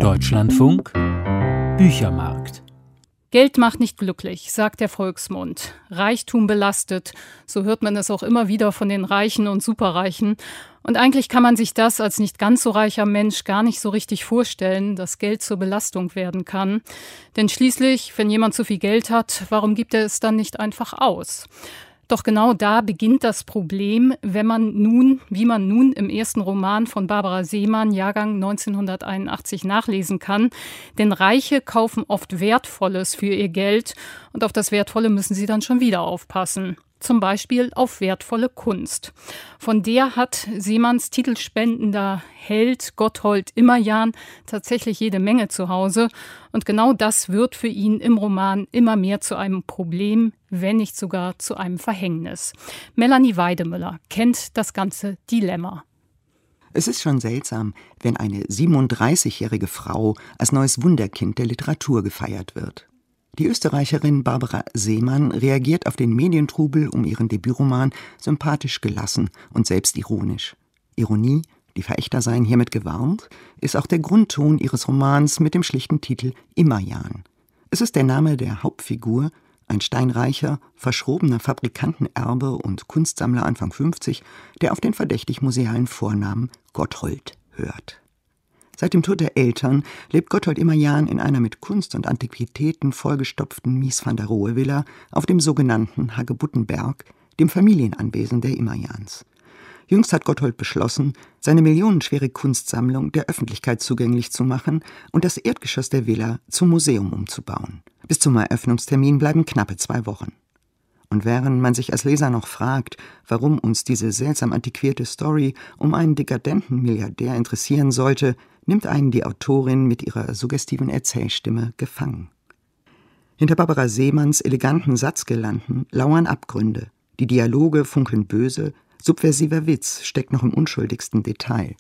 Deutschlandfunk Büchermarkt. Geld macht nicht glücklich, sagt der Volksmund. Reichtum belastet, so hört man es auch immer wieder von den Reichen und Superreichen. Und eigentlich kann man sich das als nicht ganz so reicher Mensch gar nicht so richtig vorstellen, dass Geld zur Belastung werden kann. Denn schließlich, wenn jemand zu viel Geld hat, warum gibt er es dann nicht einfach aus? Doch genau da beginnt das Problem, wenn man nun, wie man nun im ersten Roman von Barbara Seemann, Jahrgang 1981, nachlesen kann. Denn Reiche kaufen oft Wertvolles für ihr Geld und auf das Wertvolle müssen sie dann schon wieder aufpassen. Zum Beispiel auf wertvolle Kunst. Von der hat Seemanns titelspendender Held Gotthold Immerjahn tatsächlich jede Menge zu Hause. Und genau das wird für ihn im Roman immer mehr zu einem Problem, wenn nicht sogar zu einem Verhängnis. Melanie Weidemüller kennt das ganze Dilemma. Es ist schon seltsam, wenn eine 37-jährige Frau als neues Wunderkind der Literatur gefeiert wird. Die Österreicherin Barbara Seemann reagiert auf den Medientrubel um ihren Debütroman sympathisch gelassen und selbstironisch. Ironie, die Verächter seien hiermit gewarnt, ist auch der Grundton ihres Romans mit dem schlichten Titel Immerjahn. Es ist der Name der Hauptfigur, ein steinreicher, verschrobener Fabrikantenerbe und Kunstsammler Anfang 50, der auf den verdächtig musealen Vornamen Gotthold hört. Seit dem Tod der Eltern lebt Gotthold Immerjahn in einer mit Kunst und Antiquitäten vollgestopften Mies-van-der-Rohe-Villa auf dem sogenannten Hagebuttenberg, dem Familienanwesen der Immerjahns. Jüngst hat Gotthold beschlossen, seine millionenschwere Kunstsammlung der Öffentlichkeit zugänglich zu machen und das Erdgeschoss der Villa zum Museum umzubauen. Bis zum Eröffnungstermin bleiben knappe 2 Wochen. Und während man sich als Leser noch fragt, warum uns diese seltsam antiquierte Story um einen dekadenten Milliardär interessieren sollte, nimmt einen die Autorin mit ihrer suggestiven Erzählstimme gefangen. Hinter Barbara Seemanns eleganten Satzgelanden lauern Abgründe. Die Dialoge funkeln böse, subversiver Witz steckt noch im unschuldigsten Detail.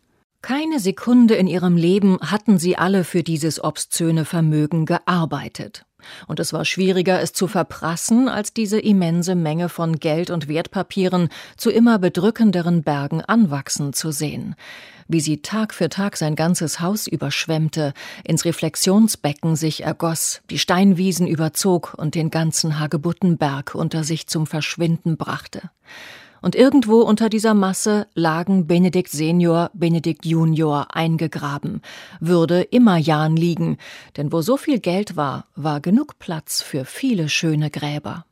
Keine Sekunde in ihrem Leben hatten sie alle für dieses obszöne Vermögen gearbeitet. Und es war schwieriger, es zu verprassen, als diese immense Menge von Geld und Wertpapieren zu immer bedrückenderen Bergen anwachsen zu sehen. Wie sie Tag für Tag sein ganzes Haus überschwemmte, ins Reflexionsbecken sich ergoss, die Steinwiesen überzog und den ganzen Hagebuttenberg unter sich zum Verschwinden brachte. Und irgendwo unter dieser Masse lagen Benedikt Senior, Benedikt Junior eingegraben, würde Immerjahn liegen, denn wo so viel Geld war, war genug Platz für viele schöne Gräber.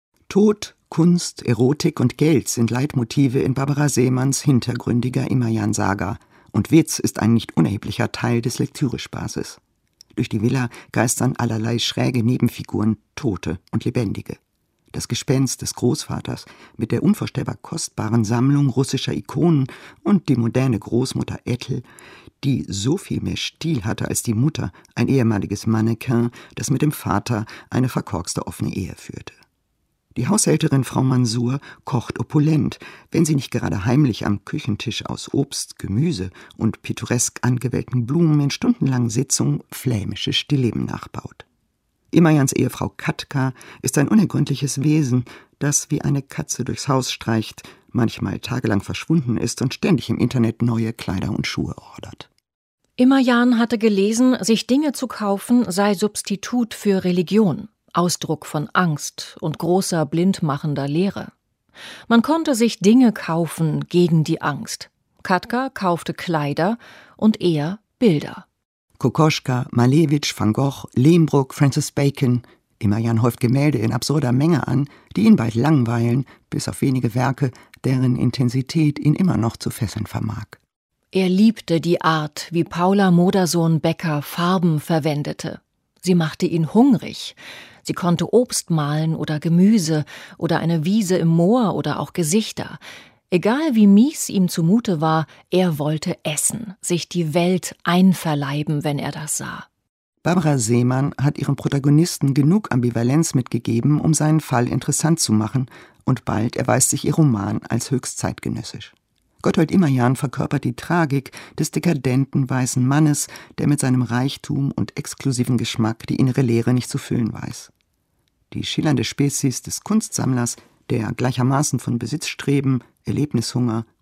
Tod, Kunst, Erotik und Geld sind Leitmotive in Barbara Seemanns hintergründiger Immerjahn-Saga, und Witz ist ein nicht unerheblicher Teil des Lektürespaßes. Durch die Villa geistern allerlei schräge Nebenfiguren, Tote und Lebendige. Das Gespenst des Großvaters mit der unvorstellbar kostbaren Sammlung russischer Ikonen und die moderne Großmutter Ethel, die so viel mehr Stil hatte als die Mutter, ein ehemaliges Mannequin, das mit dem Vater eine verkorkste offene Ehe führte. Die Haushälterin Frau Mansur kocht opulent, wenn sie nicht gerade heimlich am Küchentisch aus Obst, Gemüse und pittoresk angewählten Blumen in stundenlangen Sitzungen flämische Stillleben nachbaut. Immerjahns Ehefrau Katka ist ein unergründliches Wesen, das wie eine Katze durchs Haus streicht, manchmal tagelang verschwunden ist und ständig im Internet neue Kleider und Schuhe ordert. Immerjahn hatte gelesen, sich Dinge zu kaufen sei Substitut für Religion, Ausdruck von Angst und großer blindmachender Leere. Man konnte sich Dinge kaufen gegen die Angst. Katka kaufte Kleider und er Bilder. Kokoschka, Malevich, Van Gogh, Lehmbruck, Francis Bacon. Immerjahn häuft Gemälde in absurder Menge an, die ihn bald langweilen, bis auf wenige Werke, deren Intensität ihn immer noch zu fesseln vermag. Er liebte die Art, wie Paula Modersohn-Becker Farben verwendete. Sie machte ihn hungrig. Sie konnte Obst malen oder Gemüse oder eine Wiese im Moor oder auch Gesichter. Egal wie mies ihm zumute war, er wollte essen, sich die Welt einverleiben, wenn er das sah. Barbara Seemann hat ihrem Protagonisten genug Ambivalenz mitgegeben, um seinen Fall interessant zu machen, und bald erweist sich ihr Roman als höchst zeitgenössisch. Gotthold Immerjahn verkörpert die Tragik des dekadenten weißen Mannes, der mit seinem Reichtum und exklusiven Geschmack die innere Leere nicht zu füllen weiß. Die schillernde Spezies des Kunstsammlers, der gleichermaßen von Besitzstreben, Erlebnishunger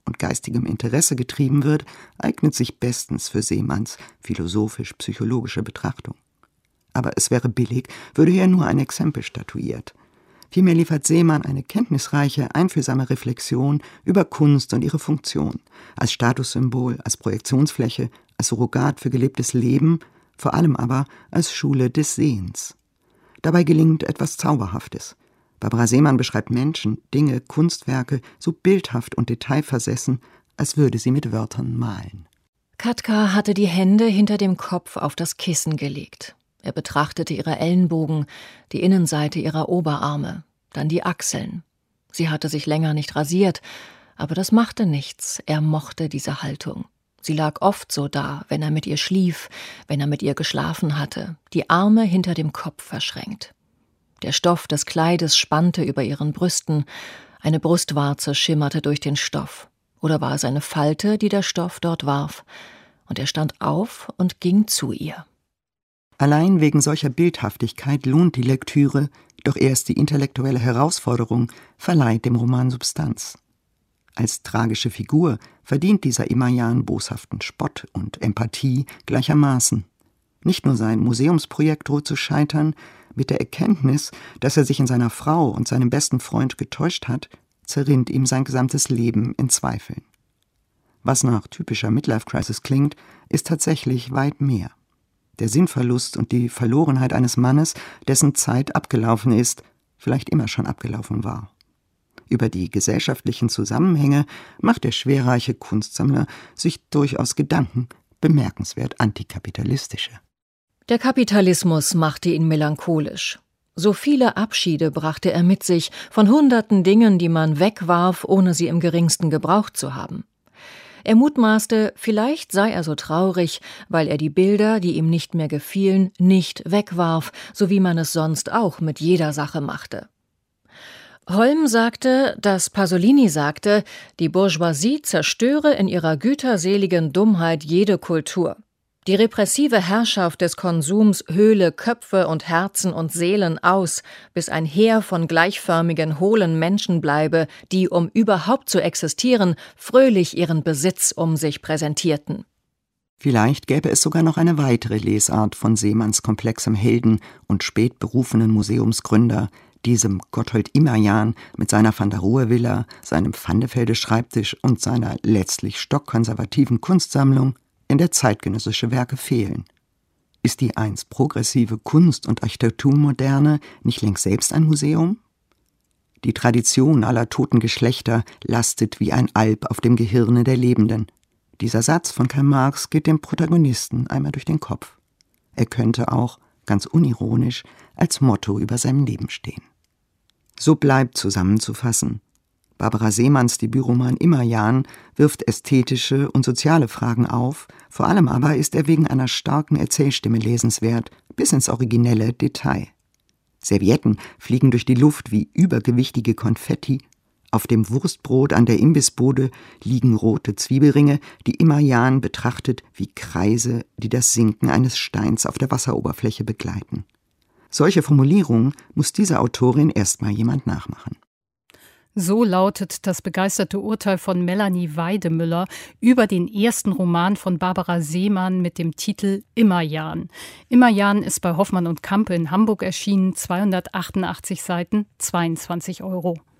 und geistigem Interesse getrieben wird, eignet sich bestens für Seemanns philosophisch-psychologische Betrachtung. Aber es wäre billig, würde hier nur ein Exempel statuiert. Vielmehr liefert Seemann eine kenntnisreiche, einfühlsame Reflexion über Kunst und ihre Funktion, als Statussymbol, als Projektionsfläche, als Surrogat für gelebtes Leben, vor allem aber als Schule des Sehens. Dabei gelingt etwas Zauberhaftes. Barbara Seemann beschreibt Menschen, Dinge, Kunstwerke so bildhaft und detailversessen, als würde sie mit Wörtern malen. Katka hatte die Hände hinter dem Kopf auf das Kissen gelegt. Er betrachtete ihre Ellenbogen, die Innenseite ihrer Oberarme, dann die Achseln. Sie hatte sich länger nicht rasiert, aber das machte nichts. Er mochte diese Haltung. Sie lag oft so da, wenn er mit ihr schlief, wenn er mit ihr geschlafen hatte, die Arme hinter dem Kopf verschränkt. Der Stoff des Kleides spannte über ihren Brüsten, eine Brustwarze schimmerte durch den Stoff. Oder war es eine Falte, die der Stoff dort warf? Und er stand auf und ging zu ihr. Allein wegen solcher Bildhaftigkeit lohnt die Lektüre, doch erst die intellektuelle Herausforderung verleiht dem Roman Substanz. Als tragische Figur verdient dieser Immerjan boshaften Spott und Empathie gleichermaßen. Nicht nur sein Museumsprojekt droht zu scheitern, mit der Erkenntnis, dass er sich in seiner Frau und seinem besten Freund getäuscht hat, zerrinnt ihm sein gesamtes Leben in Zweifeln. Was nach typischer Midlife-Crisis klingt, ist tatsächlich weit mehr. Der Sinnverlust und die Verlorenheit eines Mannes, dessen Zeit abgelaufen ist, vielleicht immer schon abgelaufen war. Über die gesellschaftlichen Zusammenhänge macht der schwerreiche Kunstsammler sich durchaus Gedanken, bemerkenswert antikapitalistische. Der Kapitalismus machte ihn melancholisch. So viele Abschiede brachte er mit sich von hunderten Dingen, die man wegwarf, ohne sie im geringsten gebraucht zu haben. Er mutmaßte, vielleicht sei er so traurig, weil er die Bilder, die ihm nicht mehr gefielen, nicht wegwarf, so wie man es sonst auch mit jeder Sache machte. Holm sagte, dass Pasolini sagte, die Bourgeoisie zerstöre in ihrer güterseligen Dummheit jede Kultur. Die repressive Herrschaft des Konsums höhle Köpfe und Herzen und Seelen aus, bis ein Heer von gleichförmigen, hohlen Menschen bleibe, die, um überhaupt zu existieren, fröhlich ihren Besitz um sich präsentierten. Vielleicht gäbe es sogar noch eine weitere Lesart von Seemanns komplexem Helden und spät berufenen Museumsgründer, diesem Gotthold Immerjan mit seiner Van der Rohe-Villa, seinem Vandefelde-Schreibtisch und seiner letztlich stockkonservativen Kunstsammlung, in der zeitgenössische Werke fehlen. Ist die einst progressive Kunst- und Architekturmoderne nicht längst selbst ein Museum? Die Tradition aller toten Geschlechter lastet wie ein Alp auf dem Gehirne der Lebenden. Dieser Satz von Karl Marx geht dem Protagonisten einmal durch den Kopf. Er könnte auch, ganz unironisch, als Motto über seinem Leben stehen. So bleibt zusammenzufassen: Barbara Seemanns Debütroman Immerjan wirft ästhetische und soziale Fragen auf, vor allem aber ist er wegen einer starken Erzählstimme lesenswert, bis ins originelle Detail. Servietten fliegen durch die Luft wie übergewichtige Konfetti, auf dem Wurstbrot an der Imbissbude liegen rote Zwiebelringe, die Immerjan betrachtet wie Kreise, die das Sinken eines Steins auf der Wasseroberfläche begleiten. Solche Formulierungen muss dieser Autorin erstmal jemand nachmachen. So lautet das begeisterte Urteil von Melanie Weidemüller über den ersten Roman von Barbara Seemann mit dem Titel Immerjan. Immerjan ist bei Hoffmann und Campe in Hamburg erschienen, 288 Seiten, 22 €.